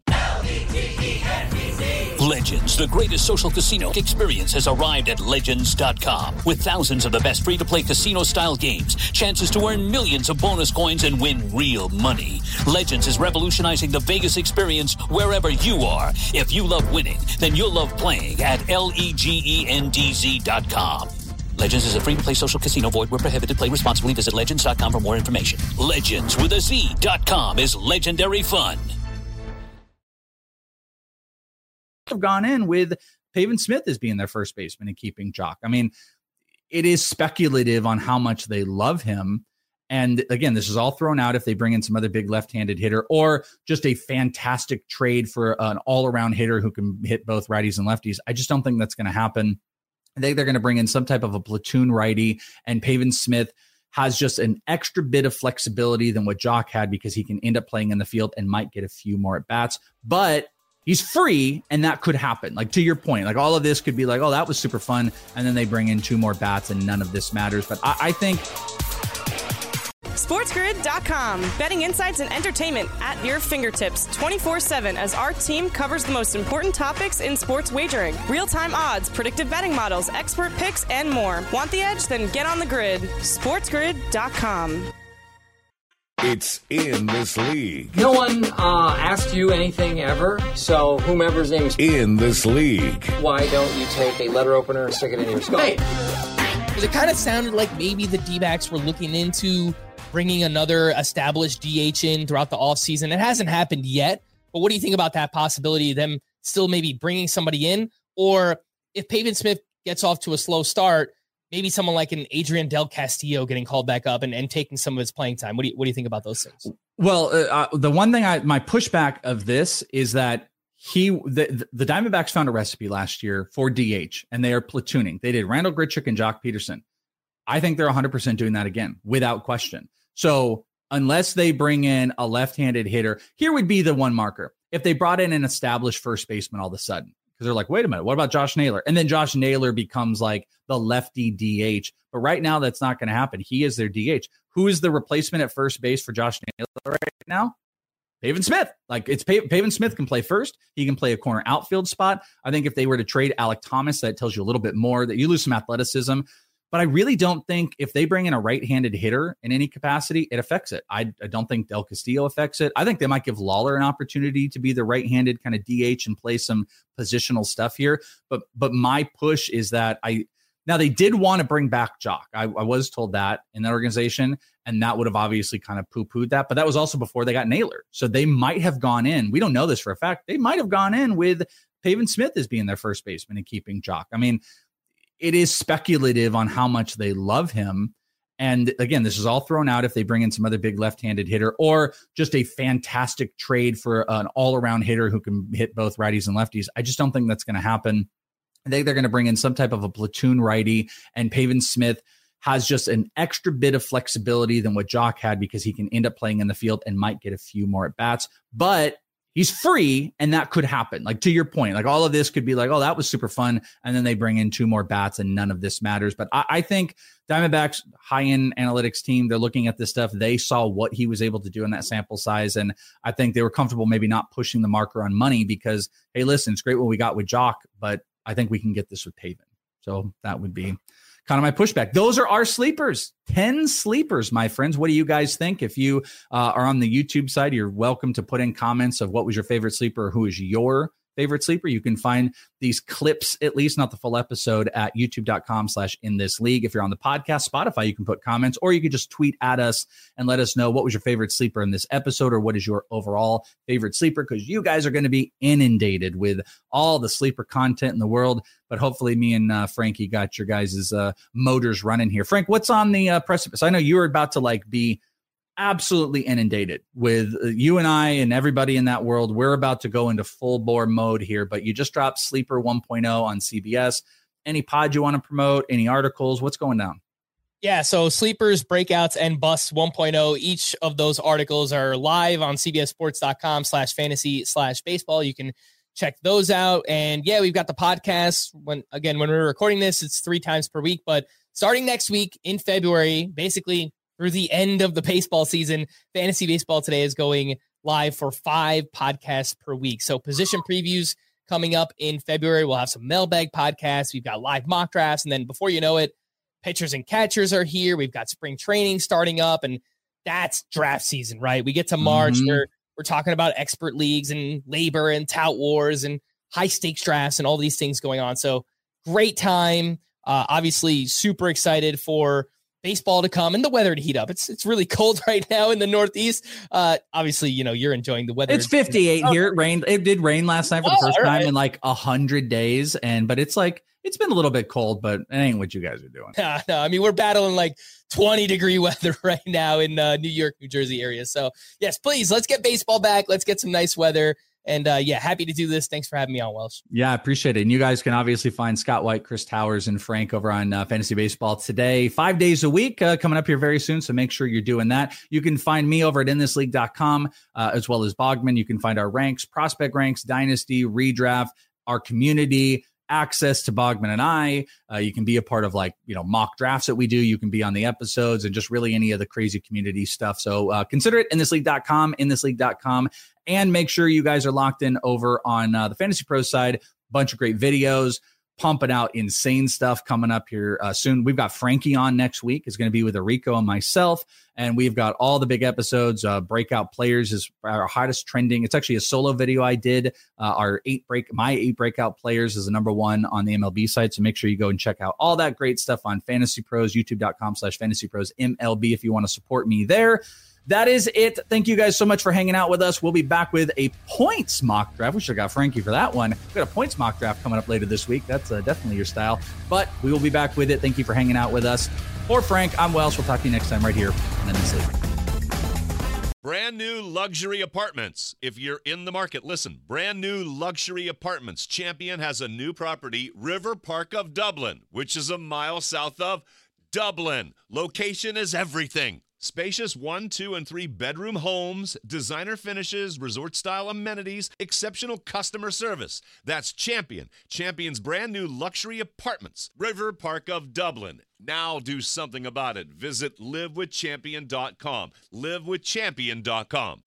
Legends, the greatest social casino experience, has arrived at Legends.com. With thousands of the best free-to-play casino-style games, chances to earn millions of bonus coins and win real money. Legends is revolutionizing the Vegas experience wherever you are. If you love winning, then you'll love playing at LEGENDZ.com. Legends is a free-to-play social casino. Void where prohibited. Play responsibly. Visit Legends.com for more information. Legends with a Z.com is legendary fun. Have gone in with Pavin Smith as being their first baseman and keeping Jock. I mean, it is speculative on how much they love him. And again, this is all thrown out if they bring in some other big left-handed hitter or just a fantastic trade for an all-around hitter who can hit both righties and lefties. I just don't think that's going to happen. I think they're going to bring in some type of a platoon righty, and Pavin Smith has just an extra bit of flexibility than what Jock had because he can end up playing in the field and might get a few more at-bats. But he's free, and that could happen. Like, to your point, like all of this could be like, oh, that was super fun, and then they bring in 2 more bats, and none of this matters. But I think SportsGrid.com. Betting insights and entertainment at your fingertips 24/7 as our team covers the most important topics in sports wagering. Real-time odds, predictive betting models, expert picks, and more. Want the edge? Then get on the grid. SportsGrid.com. It's In This League. No one asked you anything ever, so whomever's name is In This League. Why don't you take a letter opener and stick it in your skull? Hey, because it kind of sounded like maybe the D-backs were looking into bringing another established DH in throughout the offseason. It hasn't happened yet, but what do you think about that possibility of them still maybe bringing somebody in? Or if Pavin Smith gets off to a slow start, maybe someone like an Adrian Del Castillo getting called back up and taking some of his playing time. What do you think about those things? Well, the one thing my pushback of this is that the Diamondbacks found a recipe last year for DH, and they are platooning. They did Randall Grichuk and Jock Peterson. I think they're 100% doing that again, without question. So unless they bring in a left-handed hitter, here would be the one marker. If they brought in an established first baseman all of a sudden, because they're like, wait a minute, what about Josh Naylor? And then Josh Naylor becomes like the lefty DH. But right now, that's not going to happen. He is their DH. Who is the replacement at first base for Josh Naylor right now? Pavin Smith. Like, it's Pavin Smith can play first. He can play a corner outfield spot. I think if they were to trade Alek Thomas, that tells you a little bit more, that you lose some athleticism. But I really don't think if they bring in a right-handed hitter in any capacity, it affects it. I don't think Del Castillo affects it. I think they might give Lawler an opportunity to be the right-handed kind of DH and play some positional stuff here. But my push is that now they did want to bring back Jock. I was told that in that organization, and that would have obviously kind of poo-pooed that. But that was also before they got Naylor. So they might have gone in. We don't know this for a fact. They might have gone in with Pavin Smith as being their first baseman and keeping Jock. I mean, it is speculative on how much they love him. And again, this is all thrown out if they bring in some other big left-handed hitter or just a fantastic trade for an all-around hitter who can hit both righties and lefties. I just don't think that's going to happen. I think they're going to bring in some type of a platoon righty, and Pavin Smith has just an extra bit of flexibility than what Jock had because he can end up playing in the field and might get a few more at-bats. But he's free, and that could happen. Like, to your point, like all of this could be like, oh, that was super fun, and then they bring in 2 more bats, and none of this matters. But I think Diamondbacks high-end analytics team, they're looking at this stuff. They saw what he was able to do in that sample size, and I think they were comfortable maybe not pushing the marker on money because, hey, listen, it's great what we got with Jock, but I think we can get this with Pavin. So that would be kind of my pushback. Those are our sleepers. 10 sleepers, my friends. What do you guys think? If you are on the YouTube side, you're welcome to put in comments of what was your favorite sleeper or who is your favorite sleeper. You can find these clips, at least not the full episode, at youtube.com/inthisleague. If you're on the podcast, Spotify, you can put comments, or you can just tweet at us and let us know what was your favorite sleeper in this episode, or what is your overall favorite sleeper, because you guys are going to be inundated with all the sleeper content in the world. But hopefully me and Frankie got your guys' motors running here. Frank, what's on the precipice? I know you were about to be absolutely inundated with you and I and everybody in that world. We're about to go into full bore mode here, but you just dropped Sleeper 1.0 on CBS. Any pod you want to promote? Any articles? What's going down? Yeah, so Sleepers, Breakouts, and Busts 1.0. Each of those articles are live on cbssports.com/fantasy/baseball. You can check those out. And yeah, we've got the podcast. When we're recording this, it's 3 times per week, but starting next week in February, basically through the end of the baseball season, Fantasy Baseball Today is going live for 5 podcasts per week. So position previews coming up in February. We'll have some mailbag podcasts. We've got live mock drafts. And then before you know it, pitchers and catchers are here. We've got spring training starting up, and that's draft season, right? We get to March where we're talking about expert leagues and labor and tout wars and high stakes drafts and all these things going on. So great time. Obviously super excited for baseball to come and the weather to heat up. It's really cold right now in the Northeast. Obviously, you're enjoying the weather. It's 58 here. It rained. It did rain last night for the first time in 100 days. But it's been a little bit cold, but it ain't what you guys are doing. No, I mean, we're battling 20-degree weather right now in New York, New Jersey area. So yes, please, let's get baseball back. Let's get some nice weather. And happy to do this. Thanks for having me on, Welsh. Yeah, I appreciate it. And you guys can obviously find Scott White, Chris Towers, and Frank over on Fantasy Baseball Today, 5 days a week, coming up here very soon. So make sure you're doing that. You can find me over at inthisleague.com, as well as Bogman. You can find our ranks, prospect ranks, dynasty, redraft, our community, access to Bogman and I. You can be a part of mock drafts that we do. You can be on the episodes and just really any of the crazy community stuff. So consider it, inthisleague.com, and make sure you guys are locked in over on the Fantasy Pros side. Bunch of great videos, pumping out insane stuff coming up here soon. We've got Frankie on next week. It's going to be with Arico and myself. And we've got all the big episodes. Breakout Players is our hottest trending. It's actually a solo video I did. My 8 breakout players is the #1 on the MLB site. So make sure you go and check out all that great stuff on Fantasy Pros, youtube.com/Fantasy Pros MLB if you want to support me there. That is it. Thank you guys so much for hanging out with us. We'll be back with a points mock draft. We should have got Frankie for that one. We've got a points mock draft coming up later this week. That's definitely your style. But we will be back with it. Thank you for hanging out with us. For Frank, I'm Welsh. We'll talk to you next time right here on This League. Brand new luxury apartments. If you're in the market, listen. Brand new luxury apartments. Champion has a new property, River Park of Dublin, which is a mile south of Dublin. Location is everything. Spacious 1, 2, and 3 bedroom homes, designer finishes, resort-style amenities, exceptional customer service. That's Champion. Champion's brand new luxury apartments. River Park of Dublin. Now do something about it. Visit livewithchampion.com. Livewithchampion.com.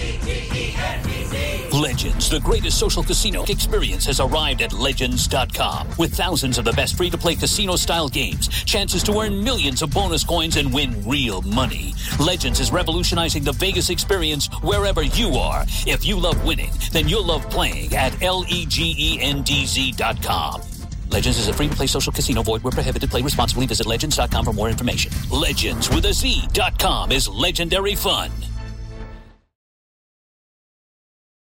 Legends, the greatest social casino experience, has arrived at Legends.com. With thousands of the best free-to-play casino-style games, chances to earn millions of bonus coins and win real money. Legends is revolutionizing the Vegas experience wherever you are. If you love winning, then you'll love playing at LEGENDZ.com. Legends is a free-to-play social casino. Void where prohibited. Play responsibly. Visit Legends.com for more information. Legends with a Z.com is legendary fun.